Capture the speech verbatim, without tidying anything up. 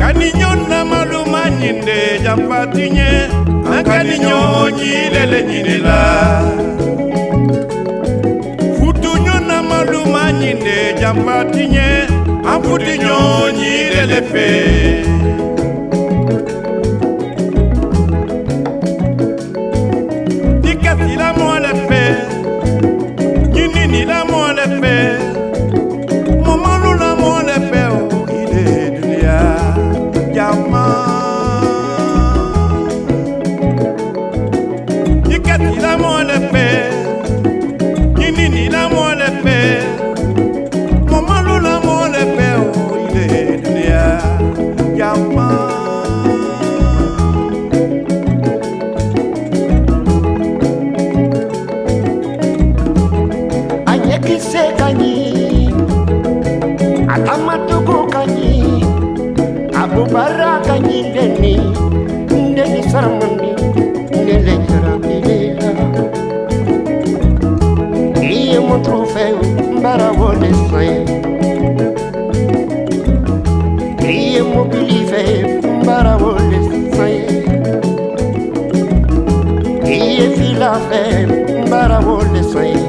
Kaninyo na maluma nyinde jampatinye Kaninyo nyilele nyinela Futunyo na maluma nyinde jampatinye Amfutinyo nyilele fe Nikasi la mwale fe Nyinini la mwale fe Momalu la mwale fe Nikati la mole pe Ninini la mole pe Momalu la mole pe Oh ile dunia Yama Anyeki se kanyi Atamatuku kanyi Abu Baraka nyindeni Ndeni saramani Nele jaramila Iye mo trofeu Mbara wole saye Iye mo bilife Mbara wole saye Iye filafe Mbara wole saye